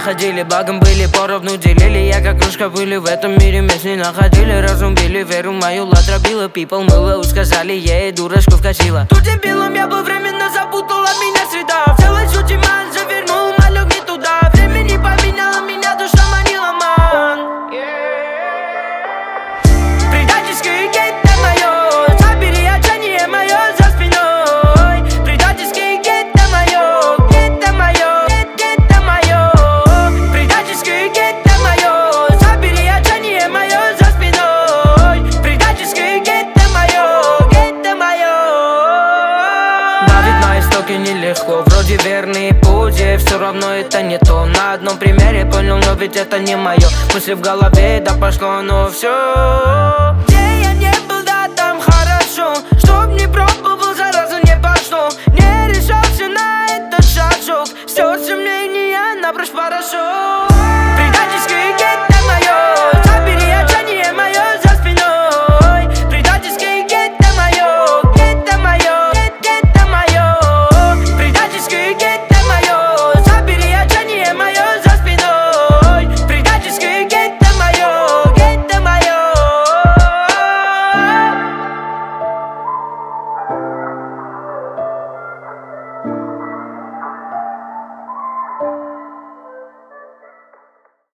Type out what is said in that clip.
находили, благом были, поровну делили. Я как кружка пыли, в этом мире мест не находили. Разум били, веру мою латробила. People мыло, сказали, ей дурочку вкатила. Тут дебилом я был, временно запутала меня среда. В целой сути ман, завернул малек не туда. Время не поменяло меня, душа манила ман. Предательский гетто мое, забери отчаяние мое за спиной. Предательский гетто мое, гетто мое, гетто мое. Предательский гетто мое, забери отчаяние мое за спиной. Предательский гетто мое, гетто мое. Давить на истоки нелегко, вроде верный путь, и все равно это не то. На одном примере понял, но ведь это не мое. Мысли в голове, да пошло оно все. Где я не был, да там хорошо. Чтоб не пробовал, зараза не пошло. Не решался на этот шажок. Все сомнения напрочь порошок.